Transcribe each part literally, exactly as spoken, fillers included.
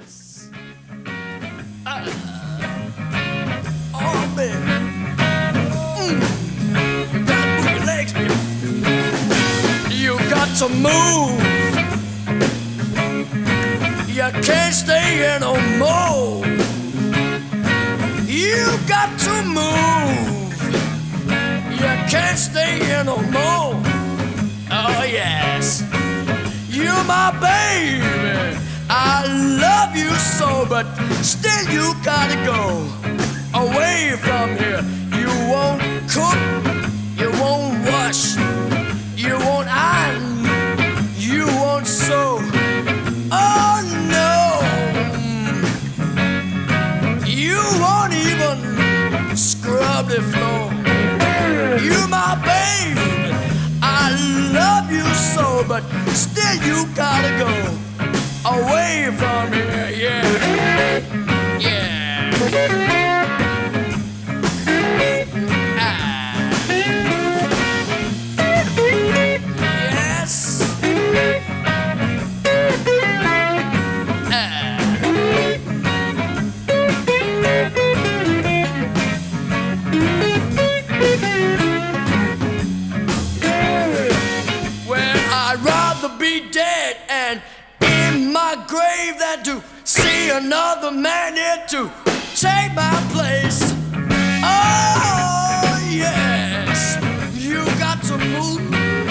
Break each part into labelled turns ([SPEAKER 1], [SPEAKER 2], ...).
[SPEAKER 1] Yes. Uh, oh, man. Mm. You gotta move your legs, baby. You got to move. You can't stay here no more. You got to move. You can't stay here no more. Oh, yes. You're my baby. I love you so, but still you gotta go away from here. You won't cook, you won't wash, you won't iron, you won't sew. Oh no, you won't even scrub the floor. You my baby, I love you so, but still you gotta go away from here, yeah, yeah. Ah. Yes. Ah. Well, I'd rather be dead and my grave than to see another man here to take my place. Oh, yes, you got to move,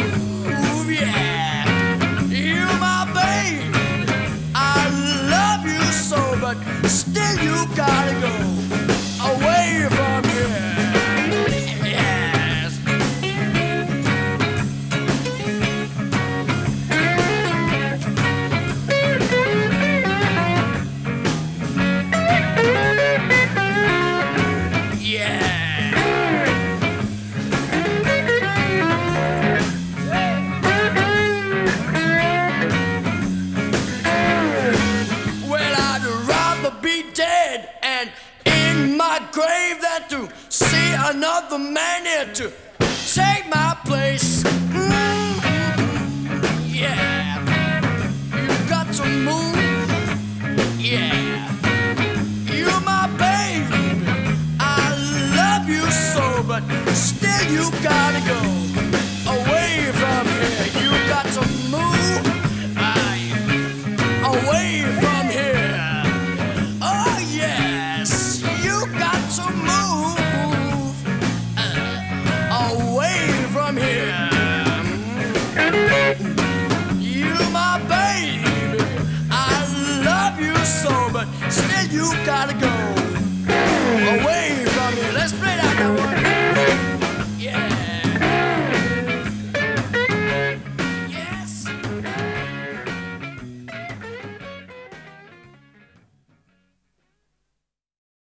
[SPEAKER 1] yeah. You my baby, I love you so, but still you gotta go away from here. Yes. Dead and in my grave than to see another man here to take my place. Mm-hmm. Yeah, you got to move. Yeah, you my baby, I love you so, but still you gotta go away from here. You got to move uh, away from here. You my baby, I love you so, but still you gotta go away.